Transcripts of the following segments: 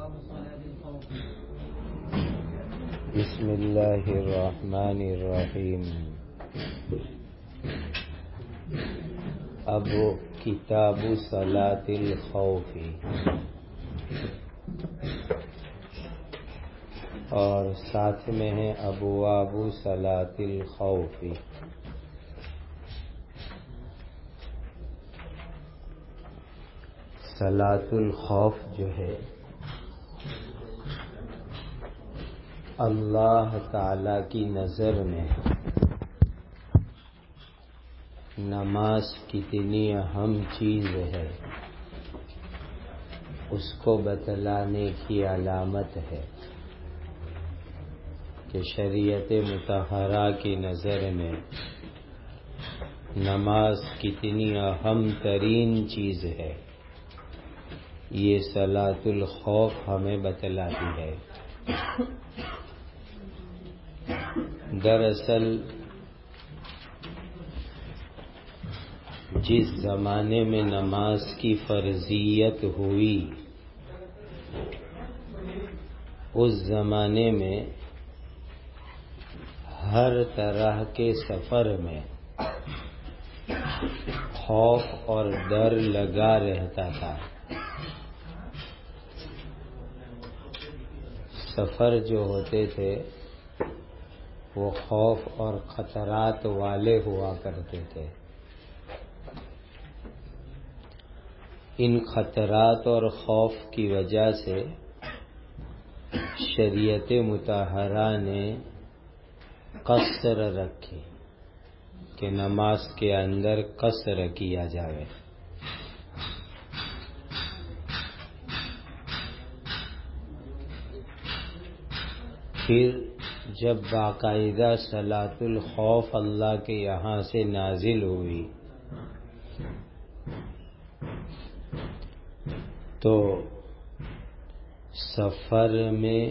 بسم اللہ الرحمن الرحیم. اب کتاب صلاۃ الخوف اور ساتھ میں ہے ابواب صلاۃ الخوف. صلاۃ الخوف جو ہے اللہ تعالی کی نظر میں نماز کتنی اہم چیز ہے اس کو بتلانے کی علامت ہے کہ شریعت مطہرہ کی نظر میں نماز کتنی اہم ترین چیز ہے. یہ صلاۃ الخوف ہمیں بتلاتی ہے. دراصل جس زمانے میں نماز کی فرضیت ہوئی اس زمانے میں ہر طرح کے سفر میں خوف اور ڈر لگا رہتا تھا. سفر جو ہوتے تھے وہ خوف اور خطرات والے ہوا کرتے تھے. ان خطرات اور خوف کی وجہ سے شریعت مطہرہ نے قصر رکھی کہ نماز کے اندر قصر کیا جائے. پھر جب باقاعدہ صلاۃ الخوف اللہ کے یہاں سے نازل ہوئی تو سفر میں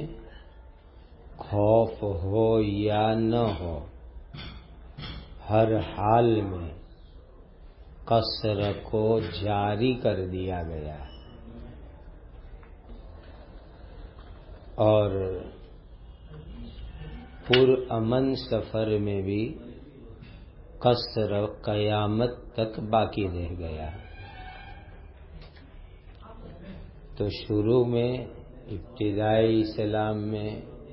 خوف ہو یا نہ ہو ہر حال میں قصر کو جاری کر دیا گیا اور پر امن سفر میں بھی قصر قیامت تک باقی رہ گیا. تو شروع میں ابتدائی اسلام میں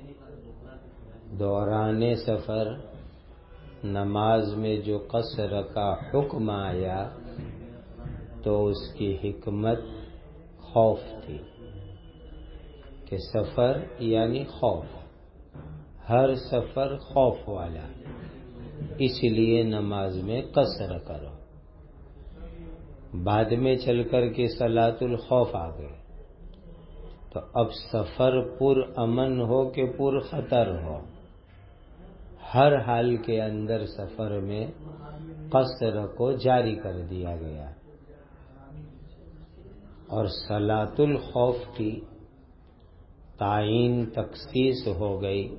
دوران سفر نماز میں جو قصر کا حکم آیا تو اس کی حکمت خوف تھی کہ سفر یعنی خوف، ہر سفر خوف والا، اس لیے نماز میں قصر کرو. بعد میں چل کر کے صلاۃ الخوف آ گئے تو اب سفر پر امن ہو کہ پر خطر ہو ہر حال کے اندر سفر میں قصر کو جاری کر دیا گیا اور صلاۃ الخوف کی تعیین تخصیص ہو گئی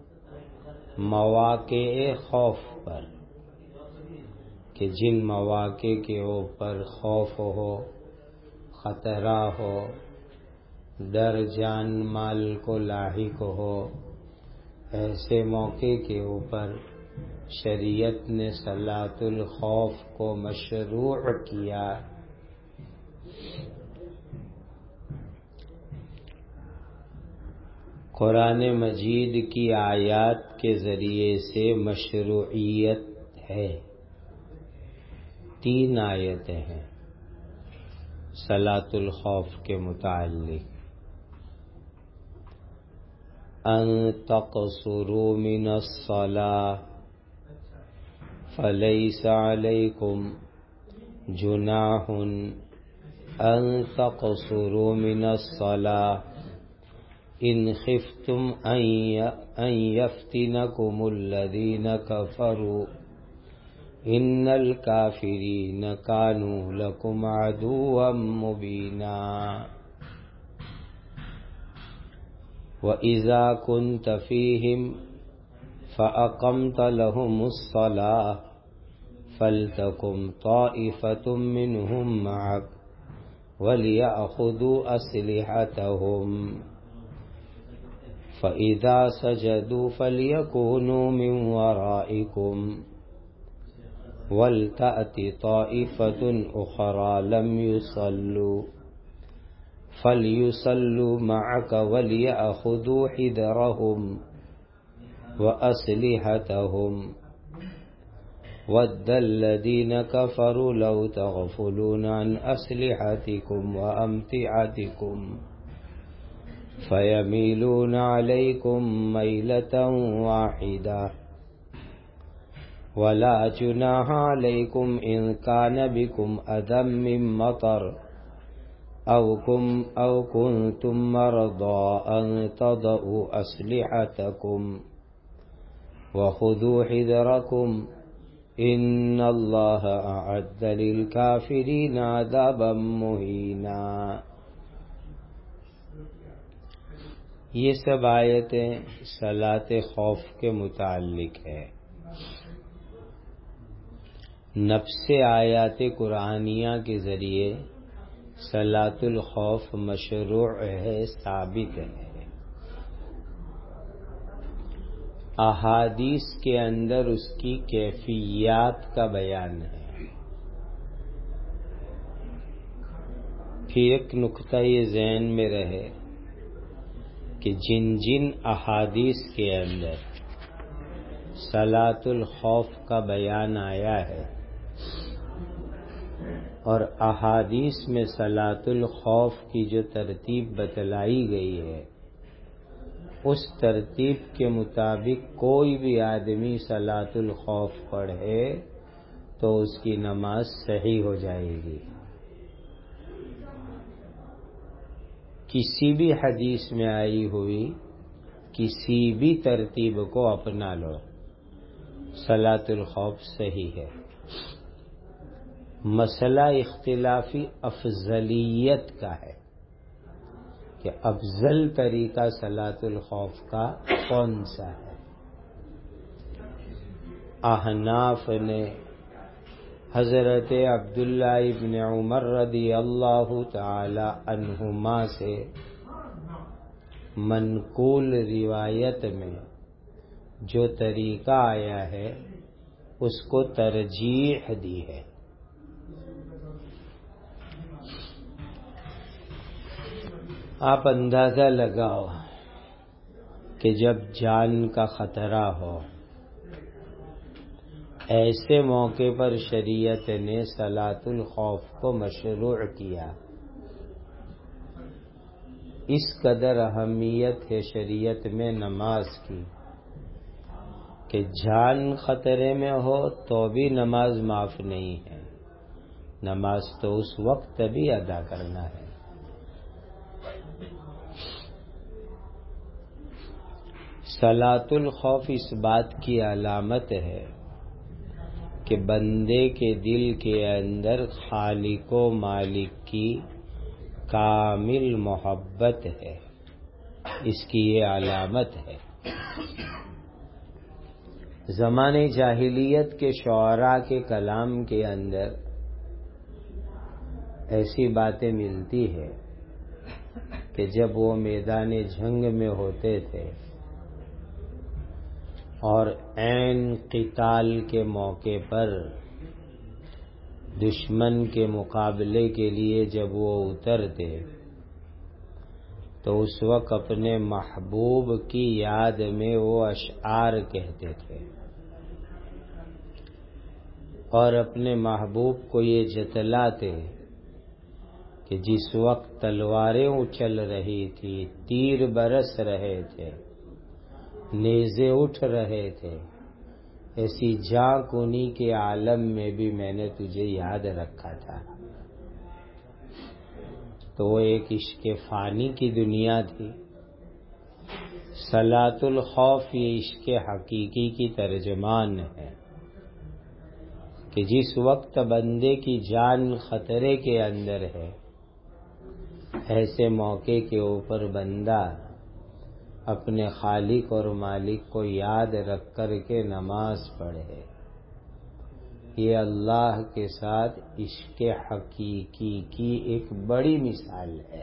مواقع خوف پر کہ جن مواقع کے اوپر خوف ہو، خطرہ ہو، ڈر جان مال کو لاحق ہو، ایسے موقع کے اوپر شریعت نے صلاۃ الخوف کو مشروع کیا. قرآن مجید کی آیات کے ذریعے سے مشروعیت ہے. 3 آیتیں ہیں صلاۃ الخوف کے متعلق. ان تقصروا من الصلاة فليس عليكم جناح ان تقصروا من الصلاة ان خفتم ان يفتنكم الذين كفروا ان الكافرين كانوا لكم عدوا مبينا. وَإِذَا كُنْتَ فِيهِمْ فَأَقَمْتَ لَهُمُ الصَّلَاةَ فَلْتَقُمْ طَائِفَةٌ مِّنْهُمْ مَعَكَ وَلْيَأْخُذُوا أَسْلِحَتَهُمْ فَإِذَا سَجَدُوا فَلْيَكُونُوا مِنْ وَرَائِكُمْ وَلْتَأْتِ طَائِفَةٌ أُخْرَى لَمْ يُصَلُّوا فَلْيُصَلُّوا مَعَكَ وَلْيَأْخُذُوا حِذْرَهُمْ وَأَسْلِحَتَهُمْ وَدَّ الَّذِينَ كَفَرُوا لَوْ تَغْفُلُونَ عَنْ أَسْلِحَتِكُمْ وَأَمْتِعَتِكُمْ فَيَمِيلُونَ عَلَيْكُمْ مَيْلَةً وَاحِدَةً وَلَا جُنَاحَ عَلَيْكُمْ إِنْ كَانَ بِكُمْ أَذًى مِّن مَّطَرٍ أَوْ كُنْتُمْ مَرْضَىٰ أَن تَضَعُوا أَسْلِحَتَكُمْ وَخُذُوا حِذْرَكُمْ إِنَّ اللَّهَ أَعَدَّ لِلْكَافِرِينَ عَذَابًا مُّهِينًا۔ یہ سب آیتیں صلاۃ خوف کے متعلق ہے۔ نفس آیات قرآنیہ کے ذریعے صلاۃ الخوف مشروع ہے، ثابت ہے۔ احادیث کے اندر اس کی کیفیات کا بیان ہے۔ پھر ایک نقطہ یہ ذہن میں رہے کہ جن جن احادیث کے اندر صلاۃ الخوف کا بیان آیا ہے اور احادیث میں صلاۃ الخوف کی جو ترتیب بتلائی گئی ہے، اس ترتیب کے مطابق کوئی بھی آدمی صلاۃ الخوف پڑھے تو اس کی نماز صحیح ہو جائے گی۔ کسی بھی حدیث میں آئی ہوئی کسی بھی ترتیب کو اپنا لو، صلاۃ الخوف صحیح ہے۔ مسئلہ اختلافی افضلیت کا ہے کہ افضل طریقہ صلاۃ الخوف کا کون سا ہے۔ احناف نے حضرت عبداللہ ابن عمر رضی اللہ تعالی عنہما سے منقول روایت میں جو طریقہ آیا ہے اس کو ترجیح دی ہے۔ آپ اندازہ لگاؤ کہ جب جان کا خطرہ ہو، ایسے موقع پر شریعت نے صلاۃ الخوف کو مشروع کیا۔ اس قدر اہمیت ہے شریعت میں نماز کی کہ جان خطرے میں ہو تو بھی نماز معاف نہیں ہے، نماز تو اس وقت بھی ادا کرنا ہے۔ صلاۃ الخوف اس بات کی علامت ہے کہ بندے کے دل کے اندر خالق و مالک کی کامل محبت ہے، اس کی یہ علامت ہے۔ زمانے جاہلیت کے شعراء کے کلام کے اندر ایسی باتیں ملتی ہے کہ جب وہ میدان جنگ میں ہوتے تھے اور عین قتال کے موقع پر دشمن کے مقابلے کے لیے جب وہ اترتے تو اس وقت اپنے محبوب کی یاد میں وہ اشعار کہتے تھے اور اپنے محبوب کو یہ جتلاتے کہ جس وقت تلواریں اچھل رہی تھی، تیر برس رہے تھے، نیزے اٹھ رہے تھے، ایسی جاں کنی کے عالم میں بھی میں نے تجھے یاد رکھا تھا۔ تو وہ ایک عشق فانی کی دنیا تھی۔ صلاۃ الخوف یہ عشق حقیقی کی ترجمان ہے کہ جس وقت بندے کی جان خطرے کے اندر ہے، ایسے موقع کے اوپر بندہ اپنے خالق اور مالک کو یاد رکھ کر کے نماز پڑھے۔ یہ اللہ کے ساتھ عشق حقیقی کی ایک بڑی مثال ہے۔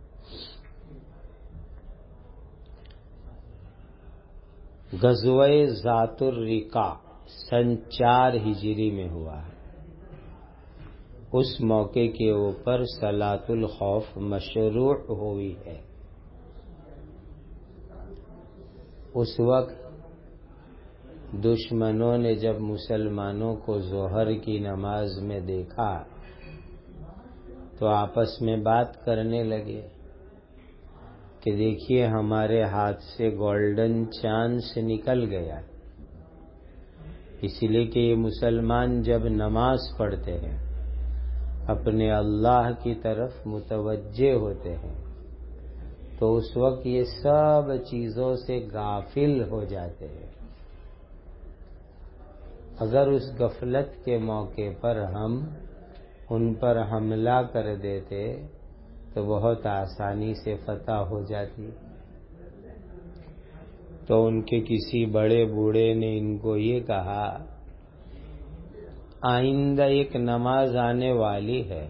غزوہ ذات الرقاع سن 4 ہجری میں ہوا ہے۔ اس موقع کے اوپر صلاۃ الخوف مشروع ہوئی ہے۔ اس وقت دشمنوں نے جب مسلمانوں کو ظہر کی نماز میں دیکھا تو آپس میں بات کرنے لگے کہ دیکھیے ہمارے ہاتھ سے گولڈن چانس نکل گیا، اس لیے کہ یہ مسلمان جب نماز پڑھتے ہیں اپنے اللہ کی طرف متوجہ ہوتے ہیں تو اس وقت یہ سب چیزوں سے غافل ہو جاتے ہیں۔ اگر اس غفلت کے موقع پر ہم ان پر حملہ کر دیتے تو بہت آسانی سے فتح ہو جاتی۔ تو ان کے کسی بڑے بوڑھے نے ان کو یہ کہا، آئندہ ایک نماز آنے والی ہے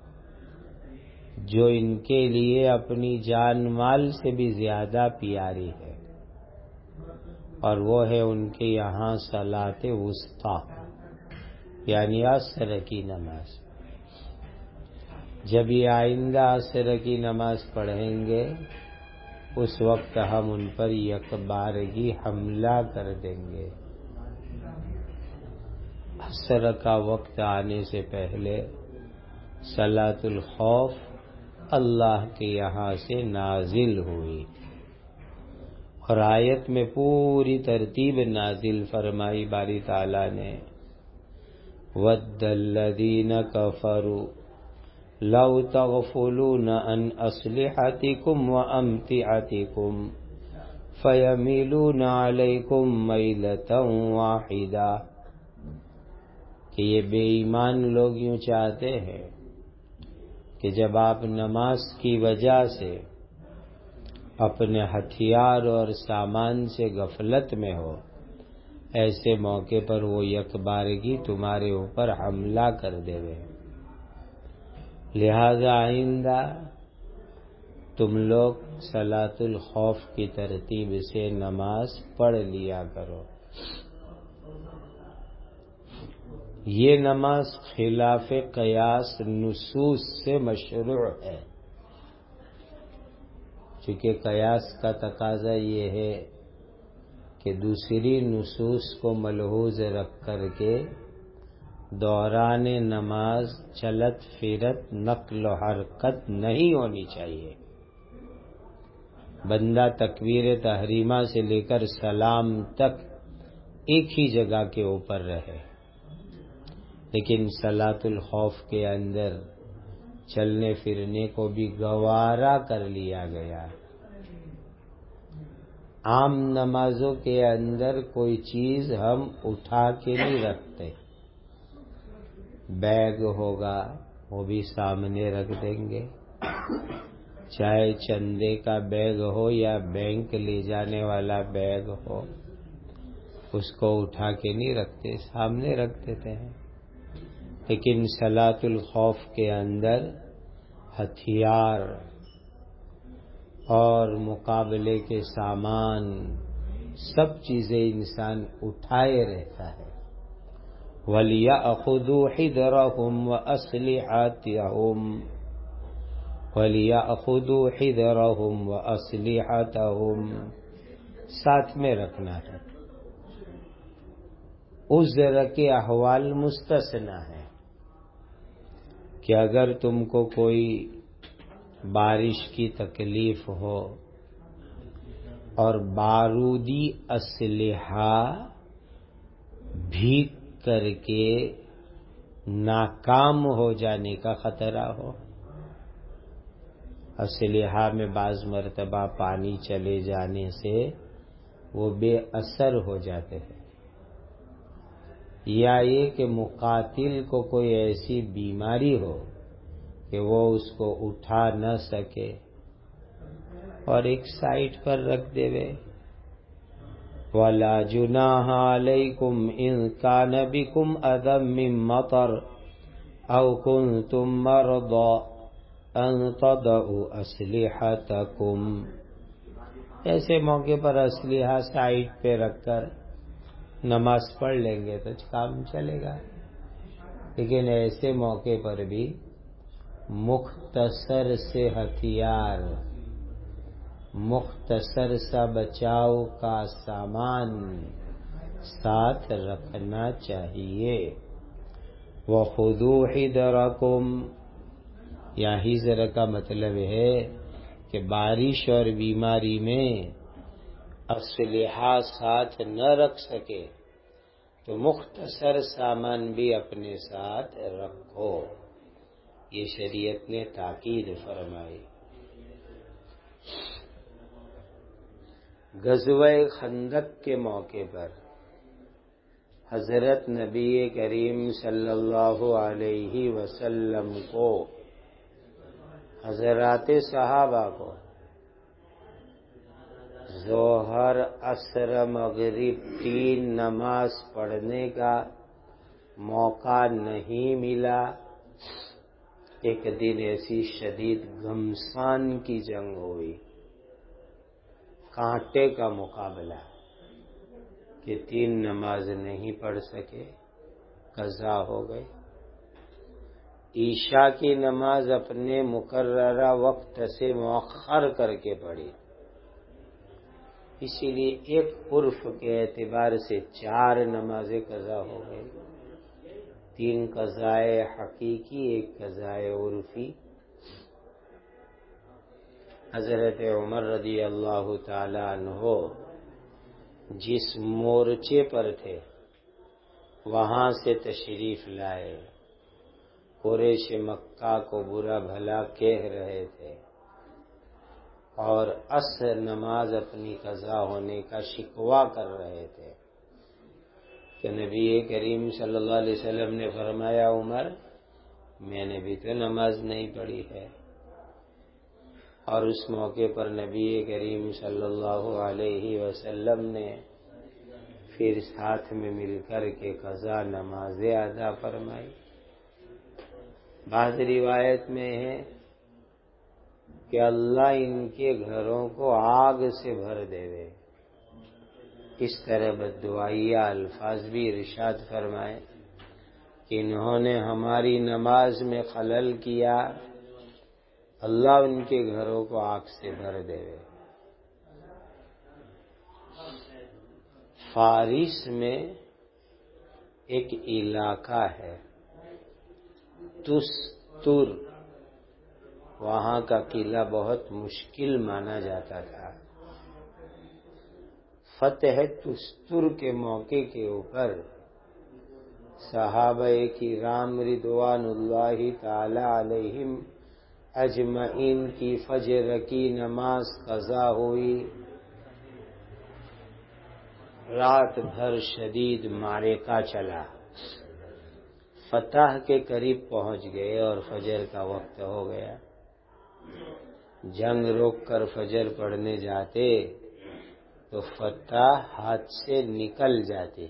جو ان کے لیے اپنی جان مال سے بھی زیادہ پیاری ہے، اور وہ ہے ان کے یہاں صلاۃ وسطیٰ یعنی عصر کی نماز۔ جب یہ آئندہ عصر کی نماز پڑھیں گے اس وقت ہم ان پر یکبارگی حملہ کر دیں گے۔ عصر کا وقت آنے سے پہلے صلاۃ الخوف اللہ کے یہاں سے نازل ہوئی، اور آیت میں پوری ترتیب نازل فرمائی باری تعالیٰ نے، وَدَّ الَّذِينَ كَفَرُوا لَوْ تَغْفُلُونَ عَنْ أَسْلِحَتِكُمْ وَأَمْتِعَتِكُمْ فَيَمِيلُونَ عَلَيْكُمْ مَيْلَةً وَاحِدَةً، کہ یہ بے ایمان لوگ یوں چاہتے ہیں کہ جب آپ نماز کی وجہ سے اپنے ہتھیار اور سامان سے غفلت میں ہو، ایسے موقع پر وہ یکبارگی تمہارے اوپر حملہ کر دے گے۔ لہذا آئندہ تم لوگ صلاۃ الخوف کی ترتیب سے نماز پڑھ لیا کرو۔ یہ نماز خلاف قیاس نصوص سے مشروع ہے، چونکہ قیاس کا تقاضا یہ ہے کہ دوسری نصوص کو ملحوظ رکھ کر کے دوران نماز چلت پھرت نقل و حرکت نہیں ہونی چاہیے۔ بندہ تکبیر تحریمہ سے لے کر سلام تک ایک ہی جگہ کے اوپر رہے، لیکن صلاۃ الخوف کے اندر چلنے پھرنے کو بھی گوارا کر لیا گیا۔ عام نمازوں کے اندر کوئی چیز ہم اٹھا کے نہیں رکھتے، بیگ ہوگا وہ بھی سامنے رکھ دیں گے، چاہے چندے کا بیگ ہو یا بینک لے جانے والا بیگ ہو، اس کو اٹھا کے نہیں رکھتے، سامنے رکھ دیتے ہیں۔ لیکن صلاۃ الخوف کے اندر ہتھیار اور مقابلے کے سامان سب چیزیں انسان اٹھائے رہتا ہے۔ وَلْيَأْخُذُوا حِذْرَهُمْ وَأَسْلِحَتَهُمْ وَلْيَأْخُذُوا حِذْرَهُمْ وَأَسْلِحَتَهُمْ ساتھ میں رکھنا ہے۔ عذر کے احوال مستثنی ہے کہ اگر تم کو کوئی بارش کی تکلیف ہو اور بارودی اسلحہ بھیگ کر کے ناکام ہو جانے کا خطرہ ہو، اسلحہ میں بعض مرتبہ پانی چلے جانے سے وہ بے اثر ہو جاتے ہیں، یا یہ کہ مقاتل کو کوئی ایسی بیماری ہو کہ وہ اس کو اٹھا نہ سکے اور ایک سائٹ پر رکھ دے وے، ولا جناح علیکم ان کان بکم اذی من مطر او کنتم مرضی ان تضعوا اسلحتکم. ایسے موقع پر اسلحہ سائڈ پہ رکھ کر نماز پڑھ لیں گے تو کام چلے گا، لیکن ایسے موقع پر بھی مختصر سے ہتھیار، مختصر سا بچاؤ کا سامان ساتھ رکھنا چاہیے. وَخُذُوا حِذْرَكُمْ، یہاں حذر کا مطلب ہے کہ بارش اور بیماری میں اسلحہ ساتھ نہ رکھ سکے تو مختصر سامان بھی اپنے ساتھ رکھو. یہ شریعت نے تاکید فرمائی. غزوہ خندق کے موقع پر حضرت نبی کریم صلی اللہ علیہ وسلم کو، حضرات صحابہ کو ظہر عصر مغرب 3 نماز پڑھنے کا موقع نہیں ملا. ایک دن ایسی شدید گھمسان کی جنگ ہوئی، کانٹے کا مقابلہ، کہ 3 نماز نہیں پڑھ سکے، قضا ہو گئی. عشاء کی نماز اپنے مقررہ وقت سے مؤخر کر کے پڑھی، اسی لیے ایک عرف کے اعتبار سے 4 نمازیں قضا ہو گئی. 3 قضائے حقیقی، 1 قضائے عرفی. حضرت عمر رضی اللہ تعالی عنہ جس مورچے پر تھے وہاں سے تشریف لائے. قریش مکہ کو برا بھلا کہہ رہے تھے اور عصر نماز اپنی قضا ہونے کا شکوہ کر رہے تھے کہ نبی کریم صلی اللہ علیہ وسلم نے فرمایا، عمر میں نے بھی تو نماز نہیں پڑھی ہے. اور اس موقع پر نبی کریم صلی اللہ علیہ وسلم نے پھر ساتھ میں مل کر کے قضا نمازیں ادا فرمائی. بعض روایت میں ہے کہ اللہ ان کے گھروں کو آگ سے بھر دے. اس طرح بددعائیہ الفاظ بھی ارشاد فرمائے کہ انہوں نے ہماری نماز میں خلل کیا، اللہ ان کے گھروں کو آگ سے بھر دے. فارس میں ایک علاقہ ہے تستر، وہاں کا قلعہ بہت مشکل مانا جاتا تھا. فتح تستر کے موقع کے اوپر صحابہ کرام رضوان اللہ تعالی علیہم اجمعین کی فجر کی نماز قضا ہوئی. رات بھر شدید معرکہ چلا، فتح کے قریب پہنچ گئے اور فجر کا وقت ہو گیا. جنگ روک کر فجر پڑھنے جاتے تو فتح ہاتھ سے نکل جاتے،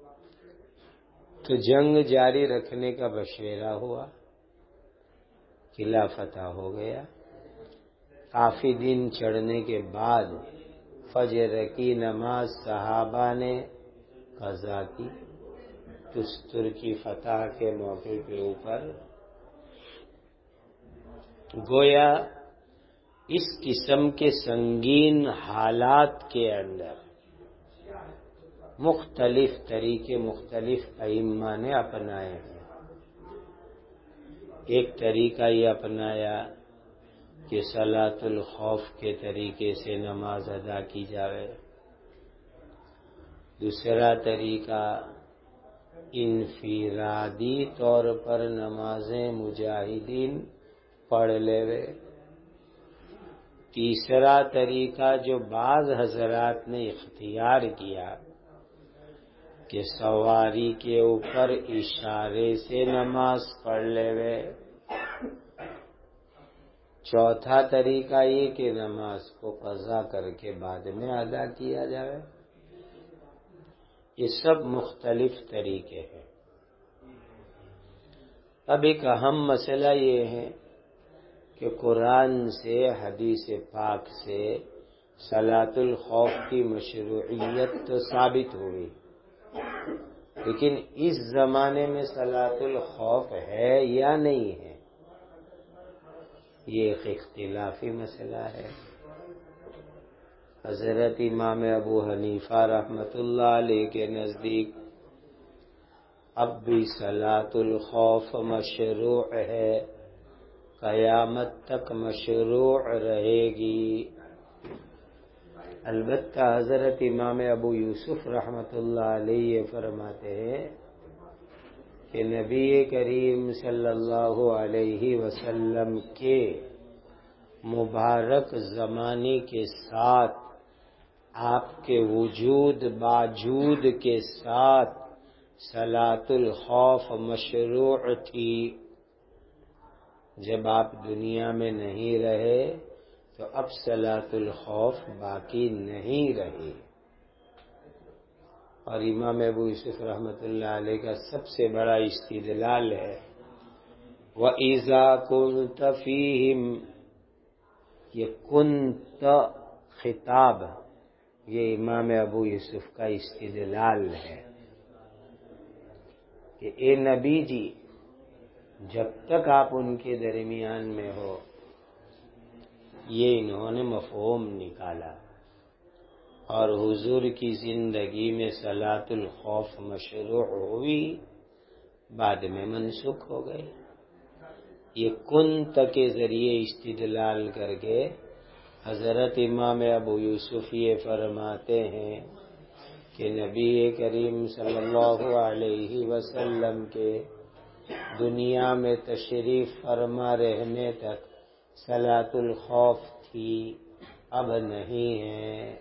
تو جنگ جاری رکھنے کا مشورہ ہوا. قلعہ فتح ہو گیا. کافی دن چڑھنے کے بعد فجر کی نماز صحابہ نے قضا کی. تستر کی فتح کے موقع کے اوپر گویا اس قسم کے سنگین حالات کے اندر مختلف طریقے مختلف ائمہ نے اپنائے ہیں. ایک طریقہ یہ اپنایا کہ صلاۃ الخوف کے طریقے سے نماز ادا کی جائے. دوسرا طریقہ انفرادی طور پر نمازیں مجاہدین پڑھ لے. تیسرا طریقہ جو بعض حضرات نے اختیار کیا کہ سواری کے اوپر اشارے سے نماز پڑھ لے. چوتھا طریقہ یہ کہ نماز کو قضا کر کے بعد میں ادا کیا جائے. یہ سب مختلف طریقے ہیں۔ اب ایک اہم مسئلہ یہ ہے کہ قرآن سے، حدیث پاک سے صلاۃ الخوف کی مشروعیت تو ثابت ہوئی، لیکن اس زمانے میں صلاۃ الخوف ہے یا نہیں ہے، یہ ایک اختلافی مسئلہ ہے۔ حضرت امام ابو حنیفہ رحمۃ اللہ علیہ کے نزدیک اب بھی صلاۃ الخوف مشروع ہے، قیامت تک مشروع رہے گی۔ البتہ حضرت امام ابو یوسف رحمۃ اللہ علیہ فرماتے ہیں کہ نبی کریم صلی اللہ علیہ وسلم کے مبارک زمانے کے ساتھ، آپ کے وجود باجود کے ساتھ صلاۃ الخوف مشروع تھی۔ جب آپ دنیا میں نہیں رہے تو اب صلاۃ الخوف باقی نہیں رہی۔ اور امام ابو یوسف رحمۃ اللہ علیہ کا سب سے بڑا استدلال ہے وَإِذَا كُنْتَ فِيهِمْ، یہ کنت خطاب، یہ امام ابو یوسف کا استدلال ہے کہ اے نبی جی، جب تک آپ ان کے درمیان میں ہو، یہ انہوں نے مفہوم نکالا، اور حضور کی زندگی میں صلاۃ الخوف مشروع ہوئی، بعد میں منسوخ ہو گئی۔ یہ کنت کے ذریعے استدلال کر کے حضرت امام ابو یوسف یہ فرماتے ہیں کہ نبی کریم صلی اللہ علیہ وسلم کے دنیا میں تشریف فرما رہنے تک صلاۃ الخوف تھی، اب نہیں ہے۔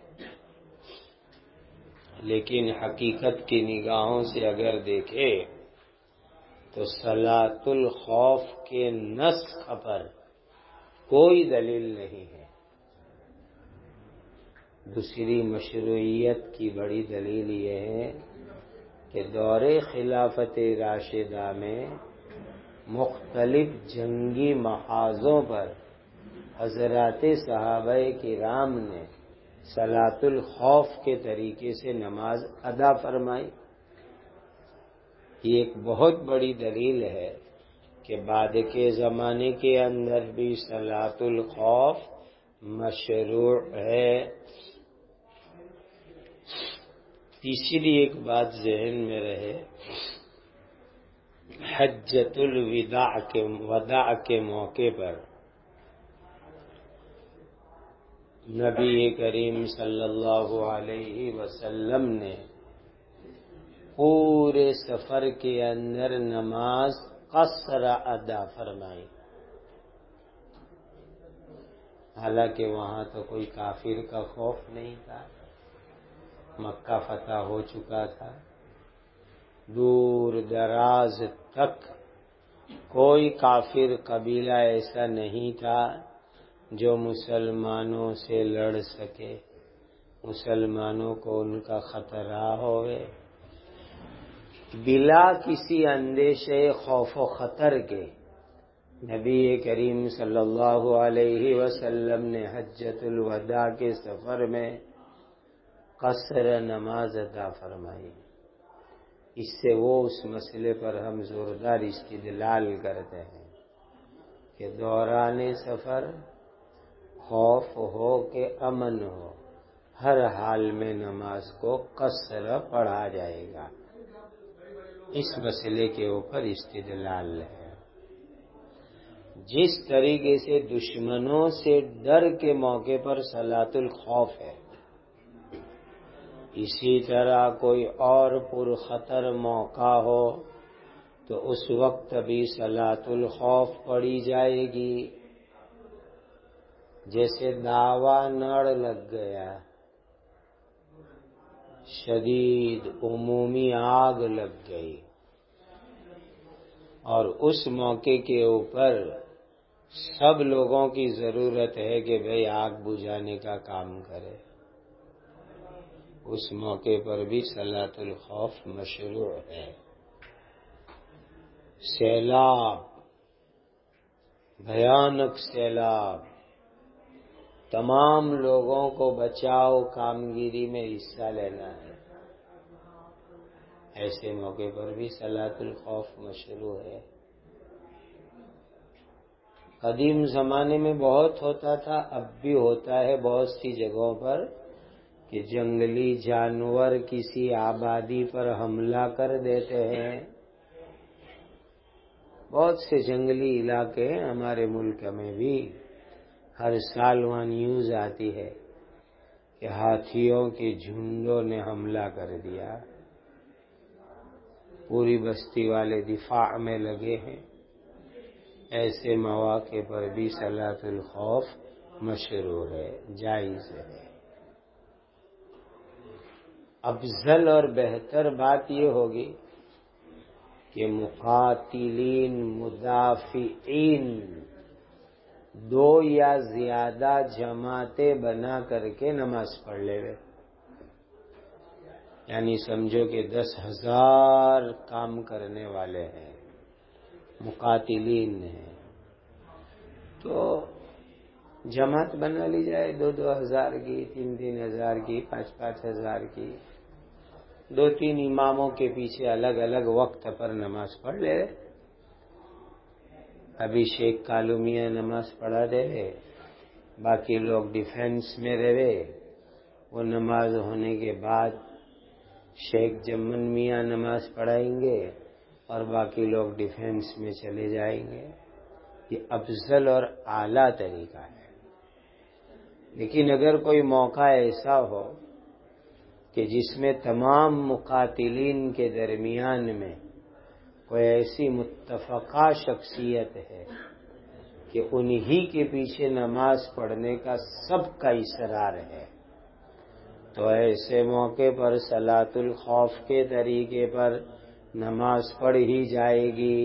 لیکن حقیقت کی نگاہوں سے اگر دیکھے تو صلاۃ الخوف کے نسخ پر کوئی دلیل نہیں ہے۔ دوسری مشروعیت کی بڑی دلیل یہ ہے کہ دور خلافت راشدہ میں مختلف جنگی محاذوں پر حضرات صحابہ کرام نے صلاۃ الخوف کے طریقے سے نماز ادا فرمائی۔ یہ ایک بہت بڑی دلیل ہے کہ بعد کے زمانے کے اندر بھی صلاۃ الخوف مشروع ہے۔ تیسری ایک بات ذہن میں رہے، حجۃ الوداع کے موقع پر نبی کریم صلی اللہ علیہ وسلم نے پورے سفر کے اندر نماز قصر ادا فرمائی۔ حالانکہ وہاں تو کوئی کافر کا خوف نہیں تھا، مکہ فتح ہو چکا تھا، دور دراز تک کوئی کافر قبیلہ ایسا نہیں تھا جو مسلمانوں سے لڑ سکے، مسلمانوں کو ان کا خطرہ ہوئے۔ بلا کسی اندیشے خوف و خطر کے نبی کریم صلی اللہ علیہ وسلم نے حجۃ الوداع کے سفر میں قصر نماز ادا فرمائی۔ اس سے وہ اس مسئلے پر ہم زوردار استدلال کرتے ہیں کہ دوران سفر خوف ہو کہ امن ہو، ہر حال میں نماز کو قصر پڑھا جائے گا۔ اس مسئلے کے اوپر استدلال ہے۔ جس طریقے سے دشمنوں سے ڈر کے موقع پر صلاۃ الخوف ہے، اسی طرح کوئی اور پرخطر موقع ہو تو اس وقت بھی صلاۃ الخوف پڑھی جائے گی۔ جیسے داوا نڑ لگ گیا، شدید عمومی آگ لگ گئی، اور اس موقع کے اوپر سب لوگوں کی ضرورت ہے کہ بھئی آگ بجھانے کا کام کرے۔ اس موقع پر بھی صلاۃ الخوف مشروع ہے۔ سیلاب، بھیانک سیلاب، تمام لوگوں کو بچاؤ کامگیری میں حصہ لینا ہے، ایسے موقع پر بھی صلاۃ الخوف مشروع ہے۔ قدیم زمانے میں بہت ہوتا تھا، اب بھی ہوتا ہے بہت سی جگہوں پر، کہ جنگلی جانور کسی آبادی پر حملہ کر دیتے ہیں۔ بہت سے جنگلی علاقے ہمارے ملک میں بھی ہر سال وہاں نیوز آتی ہے کہ ہاتھیوں کے جھنڈوں نے حملہ کر دیا، پوری بستی والے دفاع میں لگے ہیں۔ ایسے مواقع پر بھی صلاۃ الخوف مشروع ہے، جائز ہے۔ افضل اور بہتر بات یہ ہوگی کہ مقاتلین، مدافعین، دو یا زیادہ جماعتیں بنا کر کے نماز پڑھ لے، یعنی سمجھو کہ 10,000 کام کرنے والے ہیں، مقاتلین ہیں، تو جماعت بنا لی جائے 2,000 کی، 3,000 کی، 5,000 کی، 2-3 اماموں کے پیچھے الگ الگ وقت پر نماز پڑھ لے۔ ابھی شیخ کالو میاں نماز پڑھا دے، باقی لوگ ڈیفینس میں رہے، وہ نماز ہونے کے بعد شیخ جمن میاں نماز پڑھائیں گے اور باقی لوگ ڈیفینس میں چلے جائیں گے۔ یہ افضل اور اعلیٰ طریقہ ہے۔ لیکن اگر کوئی موقع ایسا ہو کہ جس میں تمام مقاتلین کے درمیان میں کوئی ایسی متفقہ شخصیت ہے کہ انہی کے پیچھے نماز پڑھنے کا سب کا اصرار ہے، تو ایسے موقع پر صلاۃ الخوف کے طریقے پر نماز پڑھ ہی جائے گی۔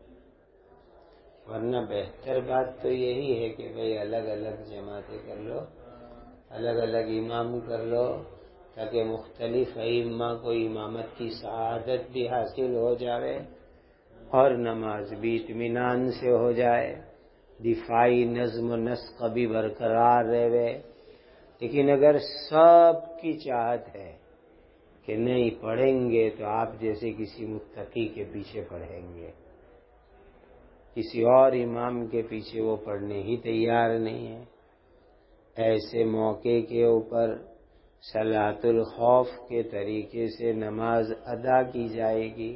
ورنہ بہتر بات تو یہی ہے کہ بھئی الگ الگ جماعتیں کر لو، الگ الگ امام کر لو، تاکہ مختلف ائمہ کو امامت کی سعادت بھی حاصل ہو جائے اور نماز بھی اطمینان سے ہو جائے، دفاعی نظم و نسق بھی برقرار رہے۔ لیکن اگر سب کی چاہت ہے کہ نہیں پڑھیں گے تو آپ جیسے کسی متقی کے پیچھے پڑھیں گے، کسی اور امام کے پیچھے وہ پڑھنے ہی تیار نہیں ہے، ایسے موقع کے اوپر صلاۃ الخوف کے طریقے سے نماز ادا کی جائے گی۔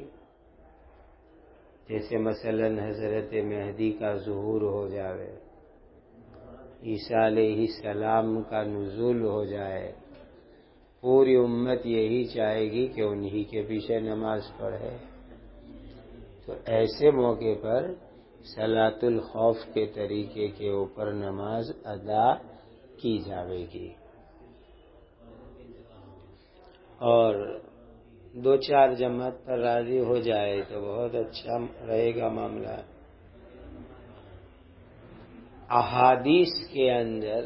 جیسے مثلا حضرت مہدی کا ظہور ہو جائے، عیسیٰ علیہ السلام کا نزول ہو جائے، پوری امت یہی چاہے گی کہ انہی کے پیچھے نماز پڑھے، تو ایسے موقع پر صلاۃ الخوف کے طریقے کے اوپر نماز ادا کی جاوے گی۔ اور 2-4 جماعت پر راضی ہو جائے تو بہت اچھا رہے گا معاملہ۔ احادیث کے اندر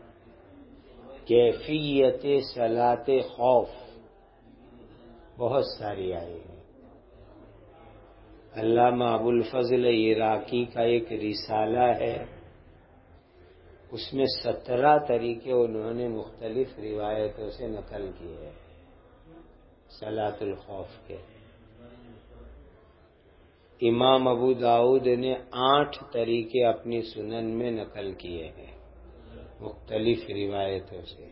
کیفیت صلاۃ خوف بہت ساری آئی ہیں۔ علامہ ابو الفضل عراقی کا ایک رسالہ ہے، اس میں 17 طریقے انہوں نے مختلف روایتوں سے نقل کیے ہیں صلاۃ الخوف کے۔ امام ابو داؤد نے 8 طریقے اپنی سنن میں نقل کیے ہیں مختلف روایتوں سے۔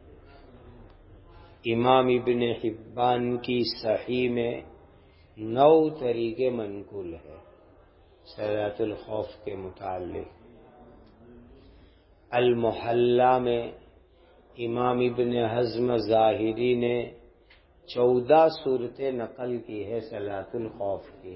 امام ابن حبان کی صحیح میں 9 طریقے منقول ہیں صلاۃ الخوف کے متعلق۔ المحلہ میں امام ابن حزم ظاہری نے 14 صورتیں نقل کی ہے صلاۃ الخوف کی۔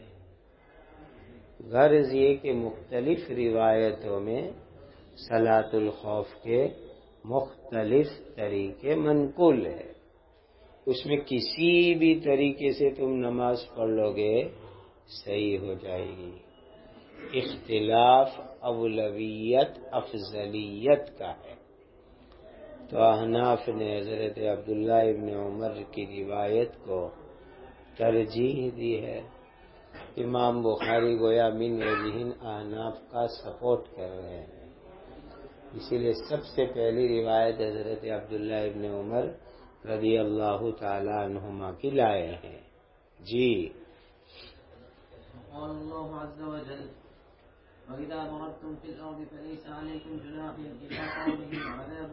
غرض یہ کہ مختلف روایتوں میں صلاۃ الخوف کے مختلف طریقے منقول ہیں، اس میں کسی بھی طریقے سے تم نماز پڑھ لو گے صحیح ہو جائے گی۔ اختلاف اولویت افضلیت کا ہے، تو احناف نے حضرت عبداللہ ابن عمر کی روایت کو ترجیح دی ہے۔ امام بخاری گویا من وجہین احناف کا سپورٹ کر رہے ہیں، اسی لیے سب سے پہلی روایت حضرت عبداللہ ابن عمر رضی اللہ تعالی عنہما کی لائے ہیں۔ جی قال الله عز وجل وإذا ضربتم في الأرض فليس عليكم جناح إلى قوله عذاب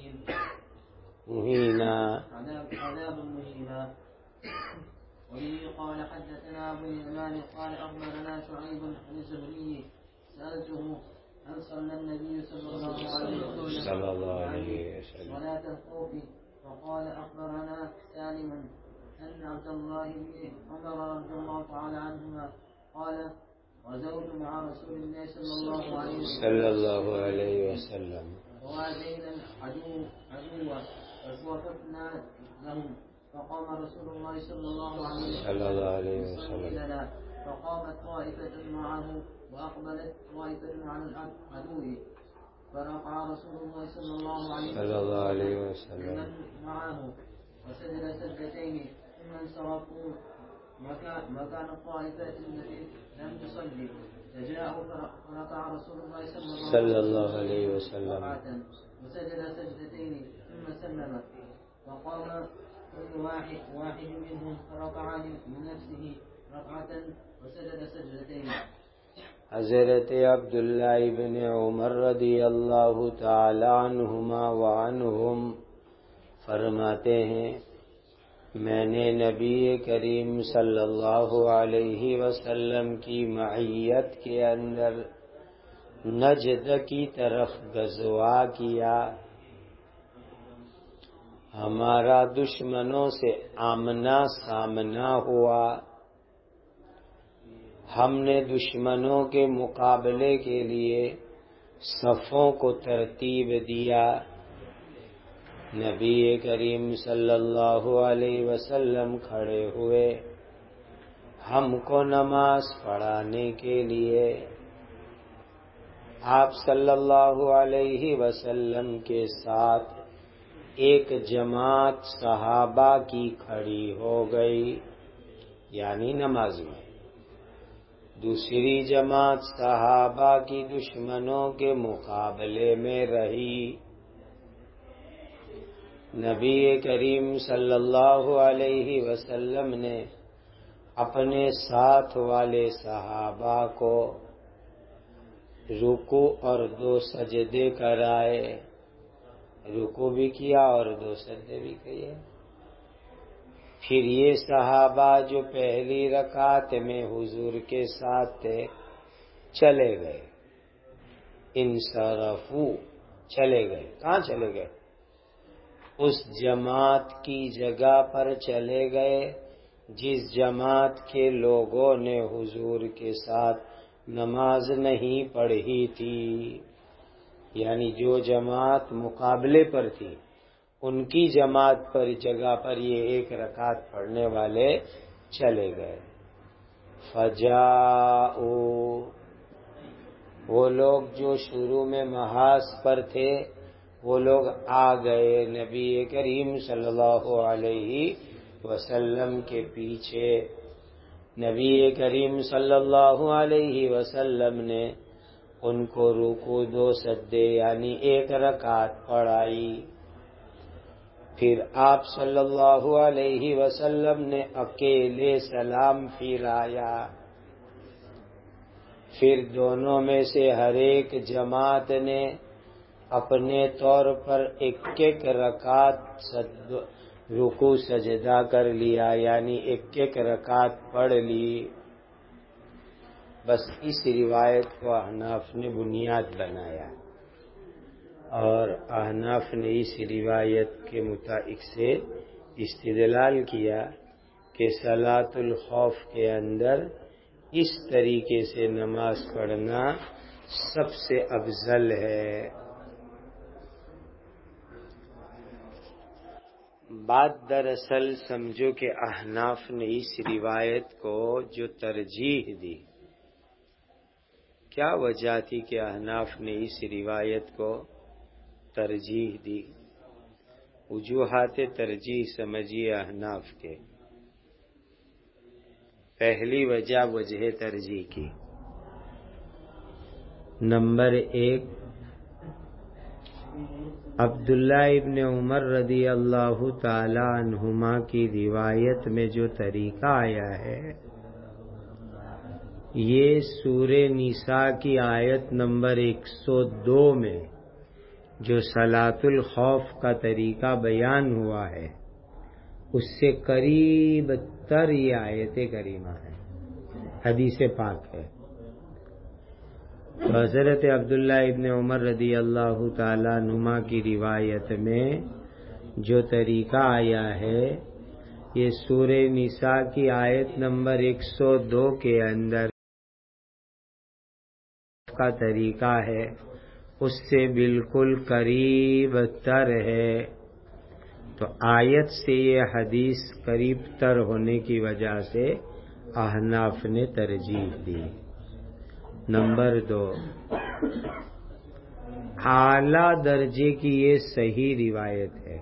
مهينا. وبه قال حدثنا أبو اليمان قال أخبرنا شعيب عن الزهري سألته هل صلى النبي صلى الله عليه وسلم صلاة الخوف فقال أخبرنا سالما أن عبد الله بن عمر رضي الله تعالى عنهما قال غزوت مع رسول الله صلى الله عليه وسلم ووازينا عدوا فوقفنا لهم فقام رسول الله صلى الله عليه وسلم لنا فقامت طائفة معه وأقبلت طائفة عن العدو فرفع رسول الله صلى الله عليه وسلم معه وسجد سجدتين ثم انصرفوا مكان الطائفة التي لم تصلي فجاءوا فركع رسول الله صلى الله عليه وسلم وسجد سجدتين ثم سلم فقام كل واحد منهم فركع لنفسه ركعة وسجد سجدتين۔ حضرت عبداللہ ابن عمر رضی اللہ تعالی عنہما وعنہم فرماتے ہیں میں نے نبی کریم صلی اللہ علیہ وسلم کی معیت کے اندر نجد کی طرف غزوہ کیا، ہمارا دشمنوں سے آمنا سامنا ہوا، ہم نے دشمنوں کے مقابلے کے لیے صفوں کو ترتیب دیا، نبی کریم صلی اللہ علیہ وسلم کھڑے ہوئے ہم کو نماز پڑھانے کے لیے، آپ صلی اللہ علیہ وسلم کے ساتھ ایک جماعت صحابہ کی کھڑی ہو گئی، یعنی نماز میں، دوسری جماعت صحابہ کی دشمنوں کے مقابلے میں رہی، نبی کریم صلی اللہ علیہ وسلم نے اپنے ساتھ والے صحابہ کو رکوع اور 2 سجدے کرائے، رکوع بھی کیا اور 2 سجدے بھی کیے، پھر یہ صحابہ جو پہلی رکعت میں حضور کے ساتھ تھے چلے گئے، انصرفو چلے گئے، کہاں چلے گئے؟ اس جماعت کی جگہ پر چلے گئے جس جماعت کے لوگوں نے حضور کے ساتھ نماز نہیں پڑھی تھی، یعنی جو جماعت مقابلے پر تھی ان کی جماعت پر جگہ پر یہ 1 رکعت پڑھنے والے چلے گئے، فجاؤ وہ لوگ جو شروع میں محاذ پر تھے وہ لوگ آ گئے نبی کریم صلی اللہ علیہ وسلم کے پیچھے، نبی کریم صلی اللہ علیہ وسلم نے ان کو رکوع 2 سجدے یعنی 1 رکعت پڑھائی، پھر آپ صلی اللہ علیہ وسلم نے اکیلے سلام پھیرایا، پھر دونوں میں سے ہر ایک جماعت نے اپنے طور پر 1 رکعت رکوع سجدہ کر لیا، یعنی 1 رکعت پڑھ لی، بس اس روایت کو احناف نے بنیاد بنایا، اور احناف نے اس روایت کے مطابق سے استدلال کیا کہ صلاۃ الخوف کے اندر اس طریقے سے نماز پڑھنا سب سے افضل ہے۔ بات دراصل سمجھو کہ احناف نے اس روایت کو جو ترجیح دی، کیا وجہ تھی کہ احناف نے اس روایت کو ترجیح دی؟ وجوہات ترجیح سمجھیے احناف کے. پہلی وجہ وجہ ترجیح کی. نمبر 1، عبداللہ ابن عمر رضی اللہ تعالی عنہما کی روایت میں جو طریقہ آیا ہے یہ سورہ نساء کی آیت نمبر 102 میں جو صلاۃ الخوف کا طریقہ بیان ہوا ہے اس سے قریب تر یہ آیت کریمہ ہے، حدیث پاک ہے. تو حضرت عبداللہ ابن عمر رضی اللہ تعالیٰ عنہما کی روایت میں جو طریقہ آیا ہے یہ سورہ نساء کی آیت نمبر 102 کے اندر کا طریقہ ہے، اس سے بالکل قریب تر ہے. تو آیت سے یہ حدیث قریب تر ہونے کی وجہ سے احناف نے ترجیح دی. نمبر 2، اعلیٰ درجے کی یہ صحیح روایت ہے،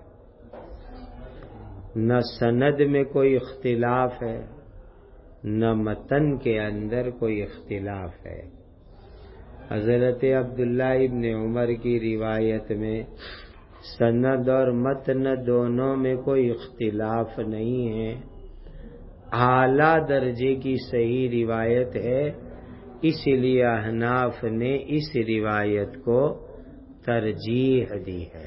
نہ سند میں کوئی اختلاف ہے نہ متن کے اندر کوئی اختلاف ہے. حضرت عبداللہ ابن عمر کی روایت میں سند اور متن دونوں میں کوئی اختلاف نہیں ہے، اعلیٰ درجے کی صحیح روایت ہے. اس لیے احناف نے اس روایت کو ترجیح دی ہے.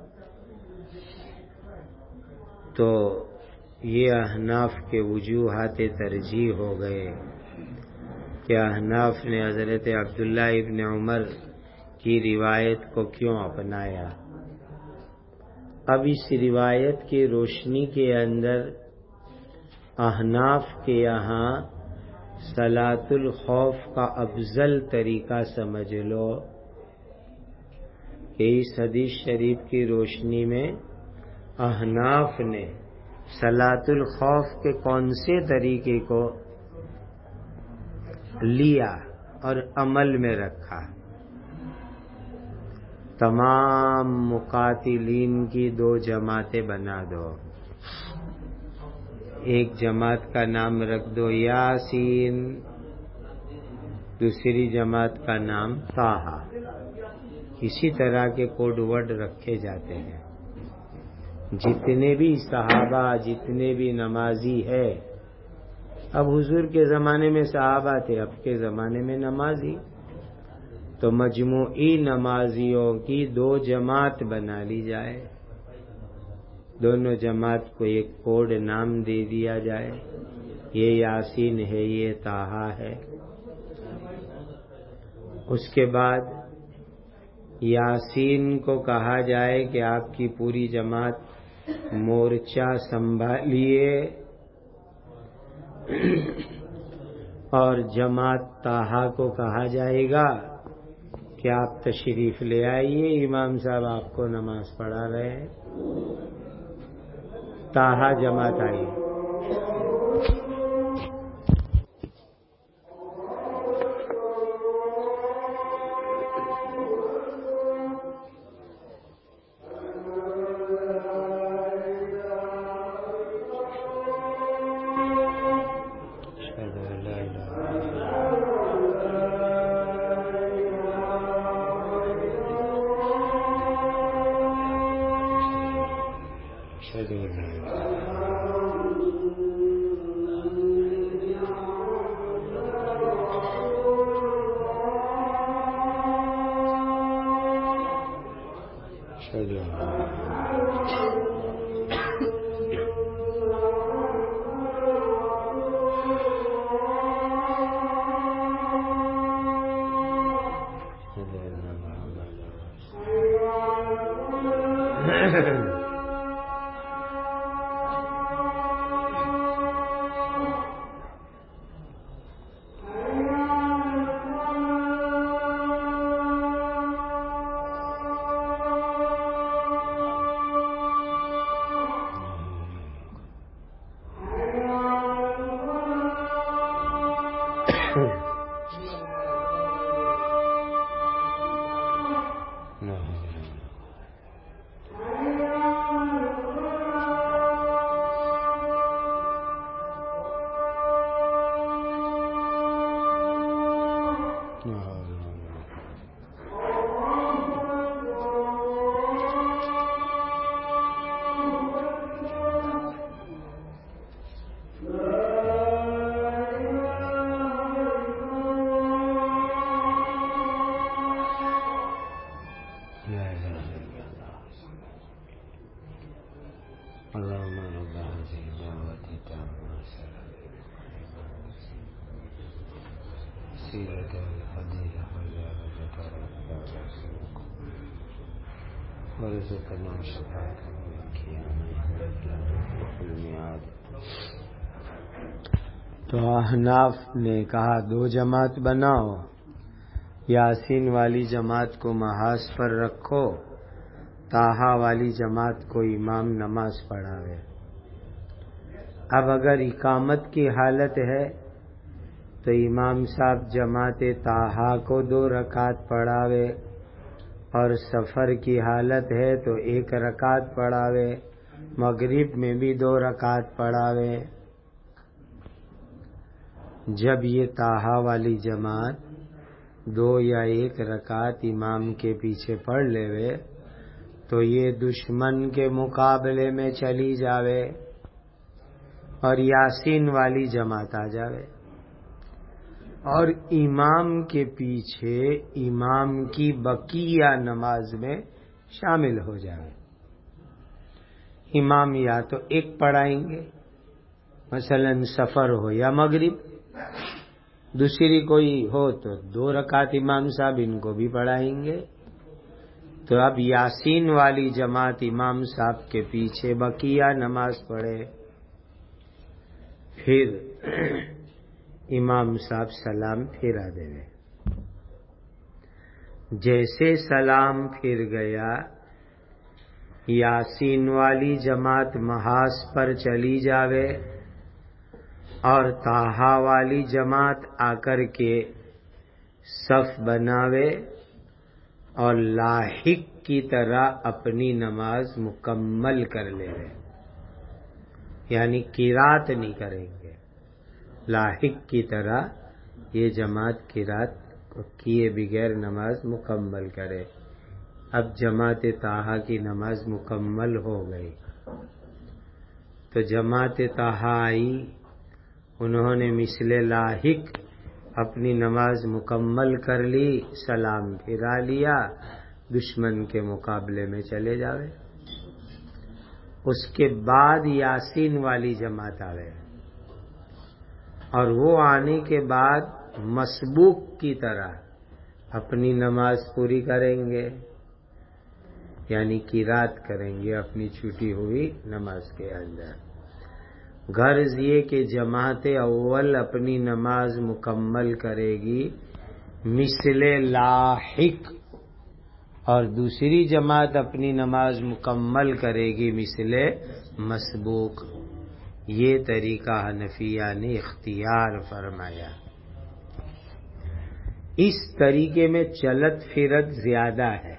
تو یہ احناف کے وجوہات ترجیح ہو گئے کہ احناف نے حضرت عبداللہ ابن عمر کی روایت کو کیوں اپنایا. اب اس روایت کی روشنی کے اندر احناف کے یہاں صلاۃ الخوف کا افضل طریقہ سمجھ لو کہ اس حدیث شریف کی روشنی میں احناف نے صلاۃ الخوف کے کون سے طریقے کو لیا اور عمل میں رکھا. تمام مقاتلین کی 2 جماعتیں بنا دو، ایک جماعت کا نام رکھ دو یاسین، دوسری جماعت کا نام طٰہٰ. اسی طرح کے کوڈ ورڈ رکھے جاتے ہیں. جتنے بھی صحابہ جتنے بھی نمازی ہے، اب حضور کے زمانے میں صحابہ تھے، اب کے زمانے میں نمازی، تو مجموعی نمازیوں کی 2 جماعت بنا لی جائے، دونوں جماعت کو ایک کوڈ نام دے دیا جائے، یہ یاسین ہے یہ طٰہٰ ہے. اس کے بعد یاسین کو کہا جائے کہ آپ کی پوری جماعت مورچہ سنبھالیے، اور جماعت طٰہٰ کو کہا جائے گا کہ آپ تشریف لے آئیے، امام صاحب آپ کو نماز پڑھا رہے ہیں. طٰہٰ جماعت آئی. وارزقنا اشتراك الميعاد۔ تو احناف نے کہا 2 جماعت بناؤ، یاسین والی جماعت کو محاذ پر رکھو، طٰہٰ والی جماعت کو امام نماز پڑھاوے۔ اب اگر اقامت کی حالت ہے تو امام صاحب جماعت طٰہٰ کو 2 رکعت پڑھاوے، اور سفر کی حالت ہے تو 1 رکعت پڑھاوے، مغرب میں بھی 2 رکعت پڑھاوے۔ جب یہ طٰہٰ والی جماعت 2 یا 1 رکعت امام کے پیچھے پڑھ لیوے تو یہ دشمن کے مقابلے میں چلی جاوے اور یاسین والی جماعت آ جاوے، اور امام کے پیچھے امام کی بقیہ نماز میں شامل ہو جائے۔ امام یا تو 1 پڑھائیں گے، مثلا سفر ہو یا مغرب، دوسری کوئی ہو تو 2 رکعت امام صاحب ان کو بھی پڑھائیں گے۔ تو اب یاسین والی جماعت امام صاحب کے پیچھے بقیہ نماز پڑھے، پھر امام صاحب سلام پھیرا دے۔ جیسے سلام پھر گیا، یاسین والی جماعت محاذ پر چلی جاوے اور طٰہٰ والی جماعت آ کر کے صف بناوے اور لاحق کی طرح اپنی نماز مکمل کر لے، یعنی قرات نہیں کریں گے، لاحق کی طرح یہ جماعت قرات کیے بغیر نماز مکمل کرے۔ اب جماعت طٰہٰ کی نماز مکمل ہو گئی تو جماعت طٰہٰ آئی، انہوں نے مثل لاحق اپنی نماز مکمل کر لی، سلام پھرا لیا، دشمن کے مقابلے میں چلے جاوے۔ اس کے بعد یاسین والی جماعت آوے، اور وہ آنے کے بعد مسبوق کی طرح اپنی نماز پوری کریں گے، یعنی قرات کریں گے اپنی چھوٹی ہوئی نماز کے اندر۔ غرض یہ کہ جماعت اول اپنی نماز مکمل کرے گی مثل لاحق، اور دوسری جماعت اپنی نماز مکمل کرے گی مثل مسبوق۔ یہ طریقہ حنفیہ نے اختیار فرمایا۔ اس طریقے میں چلت پھرت زیادہ ہے،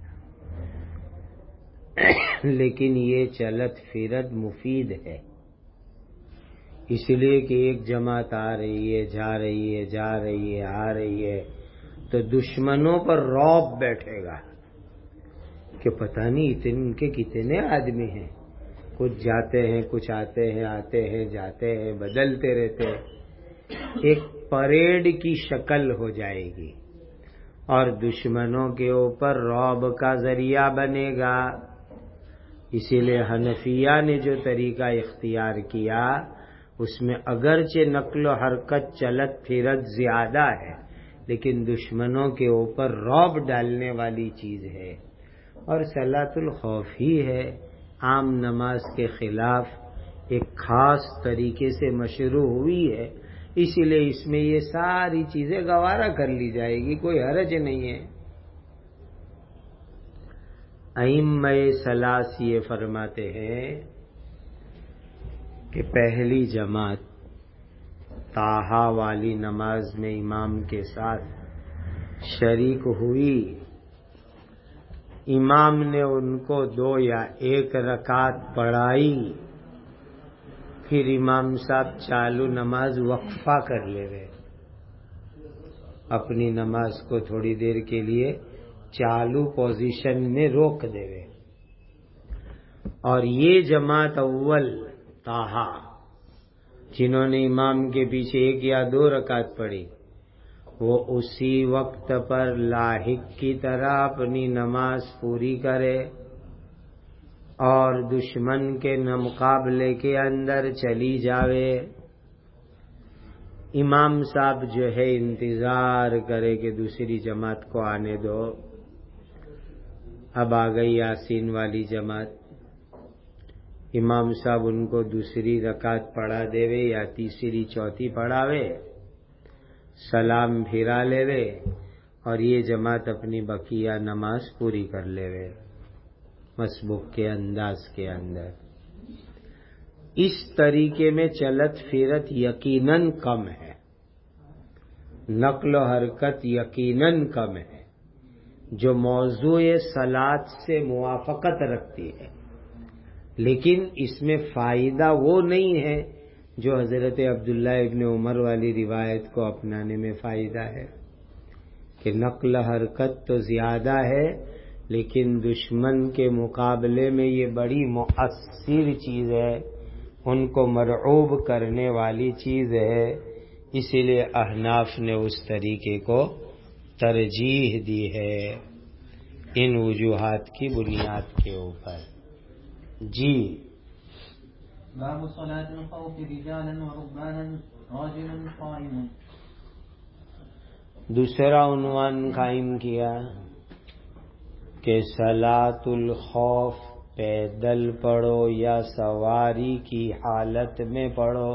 لیکن یہ چلت پھرت مفید ہے، اس لیے کہ ایک جماعت آ رہی ہے، جا رہی ہے، جا رہی ہے، آ رہی ہے، تو دشمنوں پر رعب بیٹھے گا کہ پتہ نہیں ان کے کتنے آدمی ہیں، کچھ جاتے ہیں، کچھ آتے ہیں، آتے ہیں، جاتے ہیں، بدلتے رہتے ہیں، ایک پریڈ کی شکل ہو جائے گی اور دشمنوں کے اوپر رعب کا ذریعہ بنے گا۔ اسی لیے حنفیہ نے جو طریقہ اختیار کیا اس میں اگرچہ نقل و حرکت چلت پھرت زیادہ ہے، لیکن دشمنوں کے اوپر رعب ڈالنے والی چیز ہے، اور صلاۃ الخوف ہی ہے، عام نماز کے خلاف ایک خاص طریقے سے مشروع ہوئی ہے، اسی لیے اس میں یہ ساری چیزیں گوارا کر لی جائے گی، کوئی حرج نہیں ہے۔ ائمہ ثلاث یہ فرماتے ہیں کہ پہلی جماعت طٰہٰ والی نماز میں امام کے ساتھ شریک ہوئی، امام نے ان کو 2 یا 1 رکعت پڑھائی، پھر امام صاحب چالو نماز وقفہ کر لے گئے، اپنی نماز کو تھوڑی دیر کے لیے چالو پوزیشن میں روک دے گئے، اور یہ جماعت اول طٰہٰ جنہوں نے امام کے پیچھے 1 یا 2 رکعت پڑھی، وہ اسی وقت پر لاحق کی طرح اپنی نماز پوری کرے اور دشمن کے مقابلے کے اندر چلی جاوے۔ امام صاحب جو ہے انتظار کرے کہ دوسری جماعت کو آنے دو۔ اب آ گئی یاسین والی جماعت، امام صاحب ان کو دوسری رکعت پڑھا دیوے یا تیسری چوتھی پڑھاوے، سلام پھرا لیوے اور یہ جماعت اپنی بقیہ نماز پوری کر لیوے مسبوق کے انداز کے اندر۔ اس طریقے میں چلت پھرت یقیناً کم ہے، نقل و حرکت یقیناً کم ہے، جو موضوع صلاۃ سے موافقت رکھتی ہے، لیکن اس میں فائدہ وہ نہیں ہے جو حضرت عبداللہ ابن عمر والی روایت کو اپنانے میں فائدہ ہے کہ نقل حرکت تو زیادہ ہے لیکن دشمن کے مقابلے میں یہ بڑی مؤثر چیز ہے، ان کو مرعوب کرنے والی چیز ہے، اسی لیے احناف نے اس طریقے کو ترجیح دی ہے ان وجوہات کی بنیاد کے اوپر۔ جی باب صلاة الخوف رجالا وركبانا راجل قائم۔ دوسرا عنوان قائم کیا کہ صلاة الخوف پیدل پڑھو یا سواری کی حالت میں پڑھو۔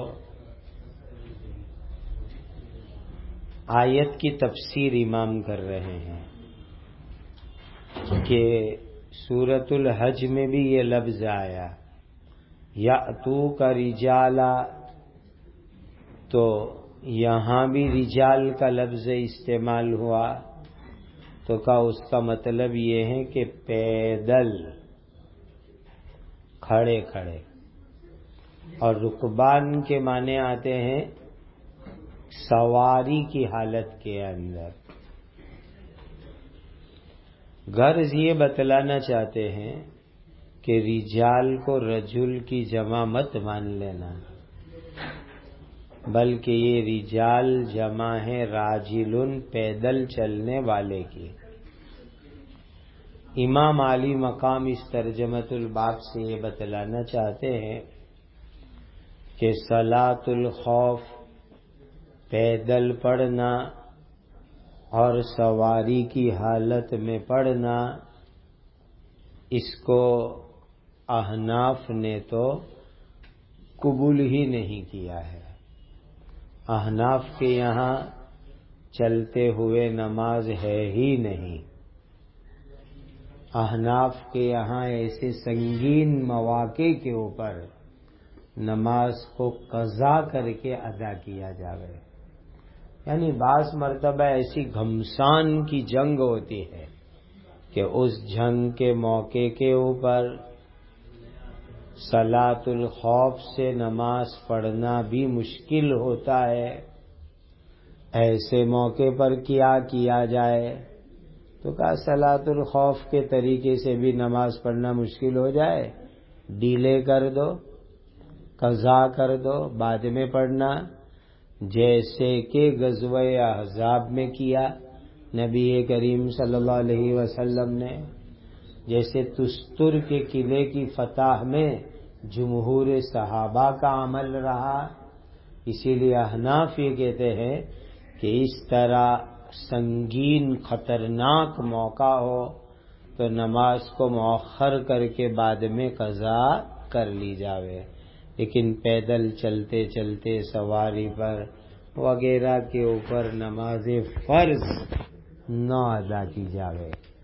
آیت کی تفسیر امام کر رہے ہیں کہ سورۃ الحج میں بھی یہ لفظ آیا یأتوک رجالا، تو یہاں بھی رجال کا لفظ استعمال ہوا، تو کہا اس کا مطلب یہ ہے کہ پیدل کھڑے کھڑے، اور رکبان کے معنی آتے ہیں سواری کی حالت کے اندر۔ غرض یہ بتلانا چاہتے ہیں کہ رجال کو رجل کی جمع مت مان لینا، بلکہ یہ رجال جمع ہے راجلن پیدل چلنے والے کی۔ امام علی مقام اس ترجمۃ الباب سے یہ بتلانا چاہتے ہیں کہ صلاۃ الخوف پیدل پڑھنا اور سواری کی حالت میں پڑھنا، اس کو احناف نے تو قبول ہی نہیں کیا ہے۔ احناف کے یہاں چلتے ہوئے نماز ہے ہی نہیں۔ احناف کے یہاں ایسے سنگین مواقع کے اوپر نماز کو قضا کر کے ادا کیا جاوے، یعنی بعض مرتبہ ایسی گھمسان کی جنگ ہوتی ہے کہ اس جنگ کے موقع کے اوپر صلاۃ الخوف سے نماز پڑھنا بھی مشکل ہوتا ہے۔ ایسے موقع پر کیا کیا جائے؟ تو کہا صلاۃ الخوف کے طریقے سے بھی نماز پڑھنا مشکل ہو جائے، ڈیلے کر دو، قضا کر دو، بعد میں پڑھنا، جیسے کہ غزوہ احزاب میں کیا نبی کریم صلی اللہ علیہ وسلم نے، جیسے تستر کے قلعے کی فتح میں جمہور صحابہ کا عمل رہا۔ اسی لیے احناف یہ کہتے ہیں کہ اس طرح سنگین خطرناک موقع ہو تو نماز کو مؤخر کر کے بعد میں قضا کر لی جاوے، لیکن پیدل چلتے چلتے سواری پر وغیرہ کے اوپر نماز فرض نہ ادا کی جاوے۔